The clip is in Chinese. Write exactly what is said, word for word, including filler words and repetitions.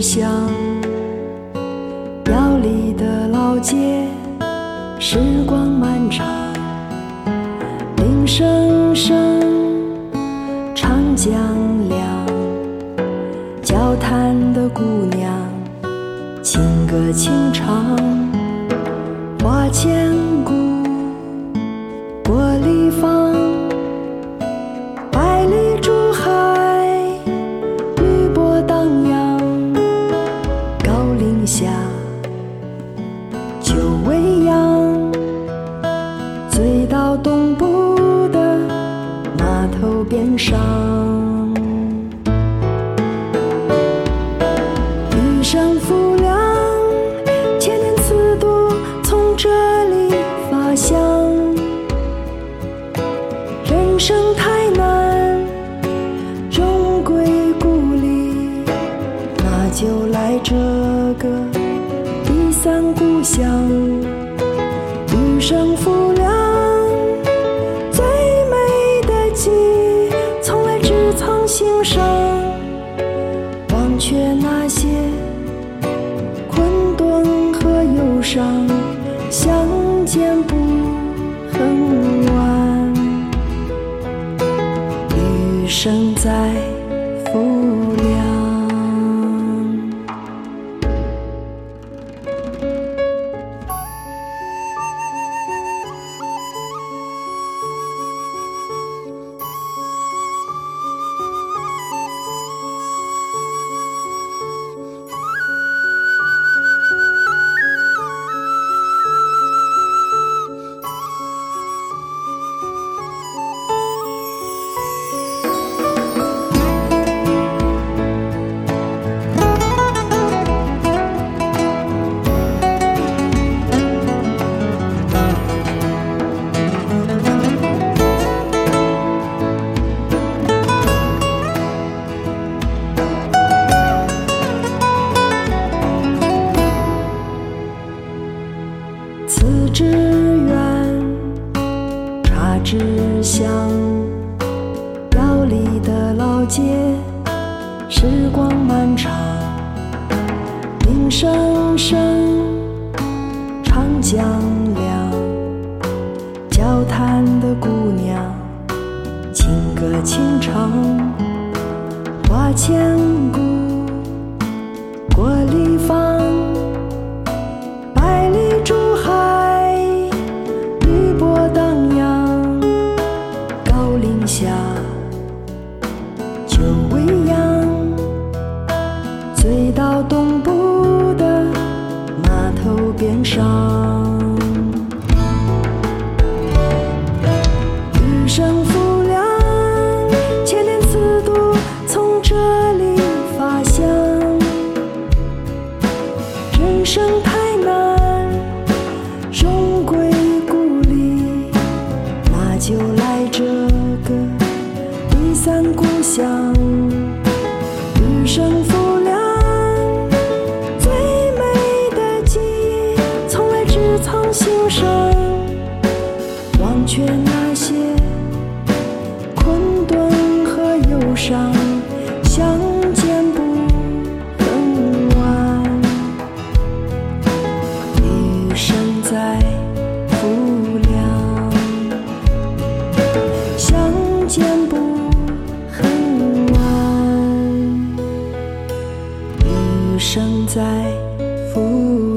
乡，遥里的老街，时光漫长，铃声声，长江凉，交谈的姑娘，情歌轻唱，花千骨，过里坊，百里珠海，渔波荡漾，高岭下，久未央，醉到东部的码头边上。余生浮梁，千年此度从这里发香。人生太难，终归故里，那就来这个第三故乡。余生浮梁，最美的记，从来只藏心上。忘却那些困顿和忧伤，相见不很晚。余生在浮梁。此致远，茶之香，遥里的老街，时光漫长，铃声声，长江凉，交谈的姑娘，情歌轻唱，花千骨，过里坊，百里珠海，渔波荡漾，高岭下，久未央，醉到东部的码头边上。余生浮梁，千年此度从这里发香。人生太难，终归故里，那就来这个第三故乡。余生浮梁，最美的记忆，从来只藏心上。忘却那些困顿和忧伤，相见不很晚。余生在浮梁，相见不很晚。余生在浮梁。